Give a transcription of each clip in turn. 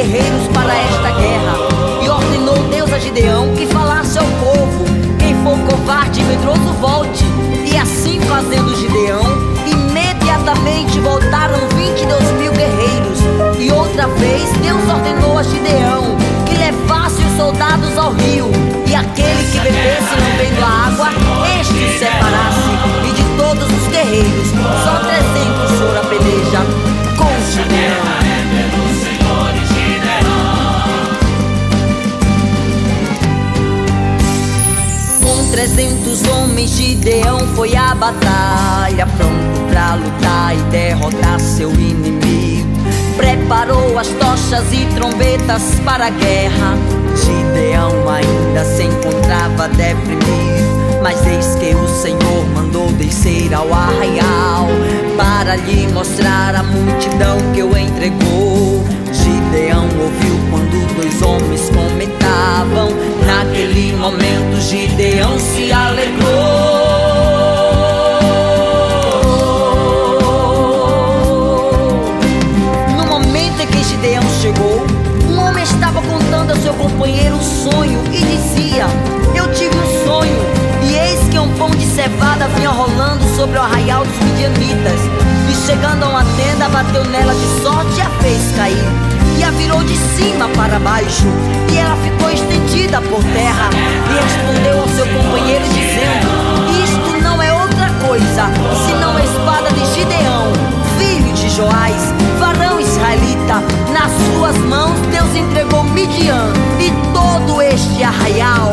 guerreiros para esta guerra. E ordenou Deus a Gideão que falasse ao povo: quem for covarde e medroso volte. E assim fazendo, Gideão, imediatamente voltaram 22.000 guerreiros. E outra vez Deus ordenou a Gideão que levasse os soldados ao rio, e aquele que bebesse lambendo a água, este separasse. E de todos os guerreiros, só 300 foram a peleja com Gideão. Com 300 homens, Gideão foi à batalha, pronto pra lutar e derrotar seu inimigo. Preparou as tochas e trombetas para a guerra. Gideão ainda se encontrava deprimido, mas eis que o Senhor mandou descer ao arraial para lhe mostrar a multidão que o entregou. Gideão ouviu quando 2 homens comentavam. Naquele momento Gideão se alegrou. No momento em que Gideão chegou, um homem estava contando ao seu companheiro um sonho e dizia: eu tive um sonho, e eis que um pão de cevada vinha rolando sobre o arraial dos midianitas, e chegando a uma tenda, bateu nela de sorte e a fez cair, e a virou de cima para baixo, e ela ficou estendida por terra. E respondeu ao seu companheiro dizendo: isto não é outra coisa senão a espada de Gideão, filho de Joás, varão israelita. Nas suas mãos Deus entregou Midian e todo este arraial.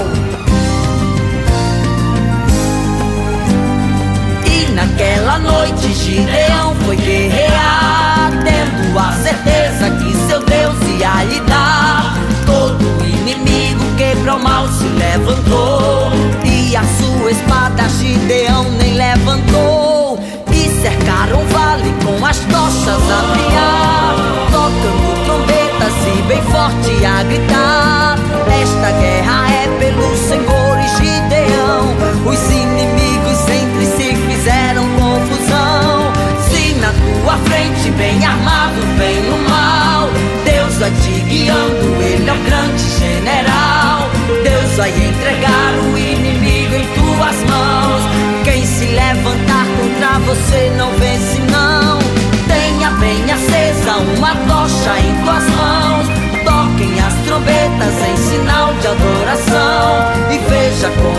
E naquela noite Gideão foi guerrear, tendo a certeza que seu Deus ia lhe dar. Todo inimigo que pro mal se levantou, e a sua espada Gideão nem levantou. E cercaram o vale com as tochas a brilhar, tocando trombetas e bem forte a gritar: esta guerra é pelo Senhor e Gideão. Os inimigos entre si fizeram confusão. Se na tua frente bem armado vem o mal, Deus vai te guiando, Ele é o grande general. Deus vai entregar o inimigo em tuas mãos. Quem se levantar contra você não vence não. Tenha bem acesa uma tocha em tuas mãos, toquem as trombetas em sinal de adoração, e veja como